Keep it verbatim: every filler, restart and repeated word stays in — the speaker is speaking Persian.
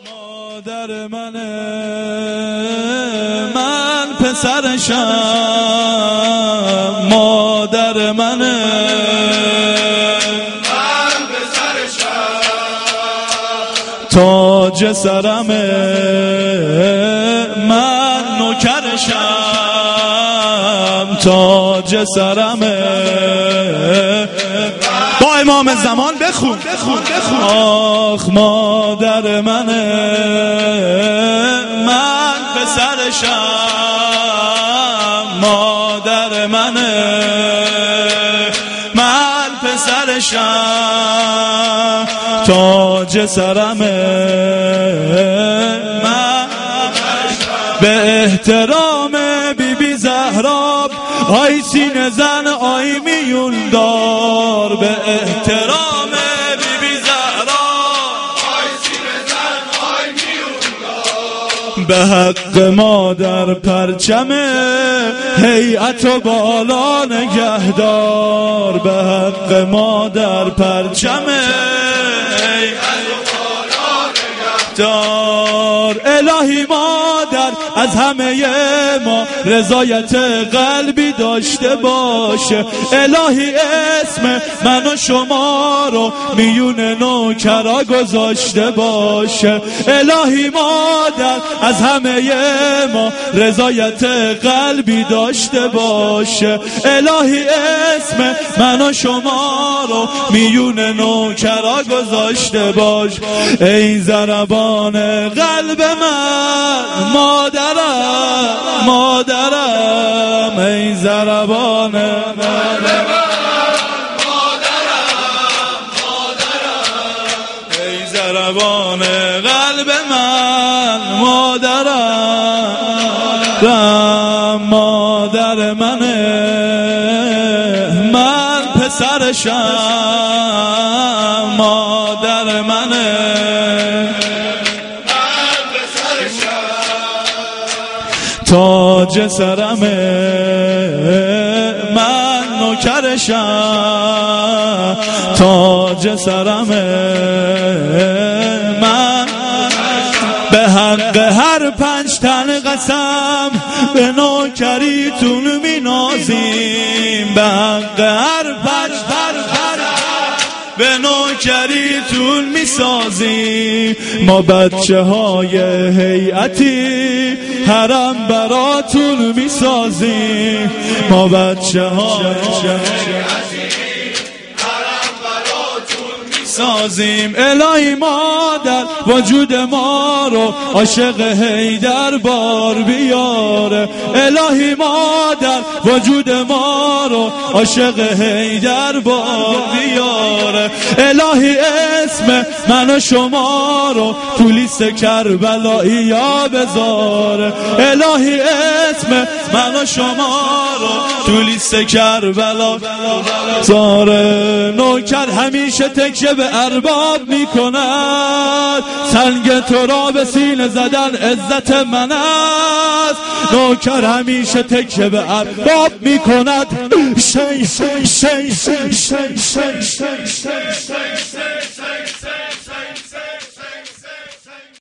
مادر منه، من پسرشم. مادر منه، من پسرشم. تاج سرمه، من نوکرشم. تاج سرمه. با امام زمان بخون بخون بخون. آخ مادر منه، من پسرشم. مادر منه، من پسرشم. تاج سرمه، من به احترام بی بی زهرا، آی سینه زن آی میون دار. به احترام بی بی زهرا، آی سینه زن آی میون دار. به حق مادر پرچم هیئت و بالا نگهدار. به حق مادر پرچم هیئت و بالا نگهدار. الهی مادر از همه ما رضایت قلبی داشته باشه. الهی اسم من و شما رو میون نوکرا گذاشته باشه. الهی مادر از همه ما رضایت قلبی داشته باشه. الهی اسم من و شما رو میون نوکرا گذاشته باش. ای ضربان قلب من مادرم، مادرم. ای ضربان قلب من مادرم، مادرم. ای ضربان قلب من مادرم. مادر منه، من پسرشم. مادر منه، تاج سرمه، من نوکرشم. تاج سرمه، من به حق هر پنج تن قسم به نوکریتون مینازیم. به حق هر پنج تن به نوکریتون میسازیم. ما بچه های هیئتی حرم براتون میسازیم. ما بچه های سازیم. الهی مادر وجود ما رو عاشق حیدر بار بیاره. الهی مادر وجود ما رو عاشق حیدر بار بیاره. الهی اسم من و شما رو تو لیست کربلایی یا بذاره. الهی اسم من و شما رو تو لیست کربلا زاره. نوکر همیشه تکیه به ارباب میکند، سنگ تو را به سینه زدن عزت من است. نوکر همیشه تکیه به ارباب میکند. شی شی شی شی شی شی شی شی شی